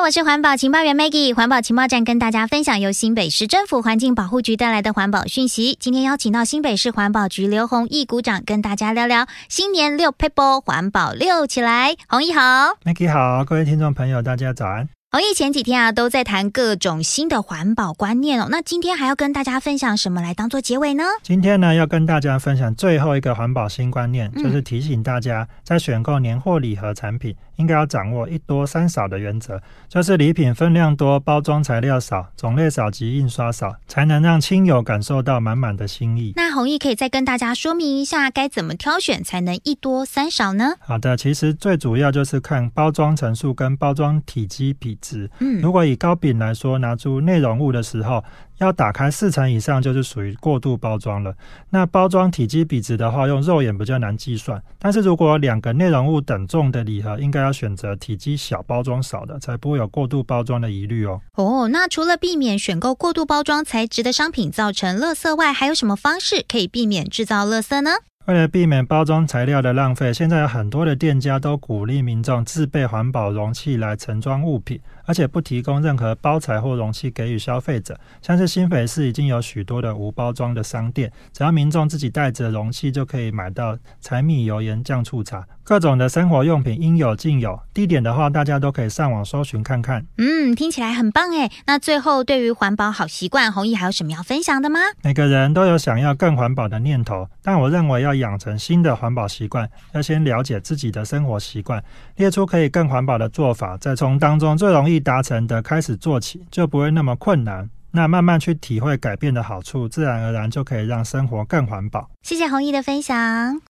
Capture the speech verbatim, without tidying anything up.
我是环保情报员 Maggie， 环保情报站跟大家分享由新北市政府环境保护局带来的环保讯息。今天邀请到新北市环保局刘弘毅股长跟大家聊聊新年六撇步环保六起来。弘毅好。 Maggie 好，各位听众朋友大家早安。 弘毅前几天啊都在谈各种新的环保观念哦，那今天还要跟大家分享什么来当做结尾呢？ 今天呢要跟大家分享最后一个环保新观念， 嗯、 就是提醒大家在选购年货礼盒产品应该要掌握一多三少的原则，就是礼品分量多、包装材料少、种类少及印刷少，才能让亲友感受到满满的心意。 那弘毅可以再跟大家说明一下该怎么挑选才能一多三少呢？ 好的，其实最主要就是看包装层数跟包装体积比值。 嗯， 如果以糕饼来说，拿出内容物的时候要打开四成以上就是属于过度包装了。那包装体积比值的话，用肉眼比较难计算，但是如果两个内容物等重的礼盒，应该要选择体积小、包装少的，才不会有过度包装的疑虑哦。 哦，那除了避免选购过度包装材质的商品造成垃圾外，还有什么方式可以避免制造垃圾呢？ 为了避免包装材料的浪费，现在有很多的店家都鼓励民众自备环保容器来盛装物品，而且不提供任何包材或容器给予消费者。像是新北市已经有许多的无包装的商店，只要民众自己带着容器就可以买到柴米油盐酱醋茶，各种的生活用品应有尽有。地点的话，大家都可以上网搜寻看看。 嗯，听起来很棒耶。那最后对于环保好习惯，弘毅还有什么要分享的吗？ 每个人都有想要更环保的念头，但我认为要养成新的环保习惯，要先了解自己的生活习惯，列出可以更环保的做法，再从当中最容易达成的开始做起，就不会那么困难。那慢慢去体会改变的好处，自然而然就可以让生活更环保。 谢谢弘毅的分享。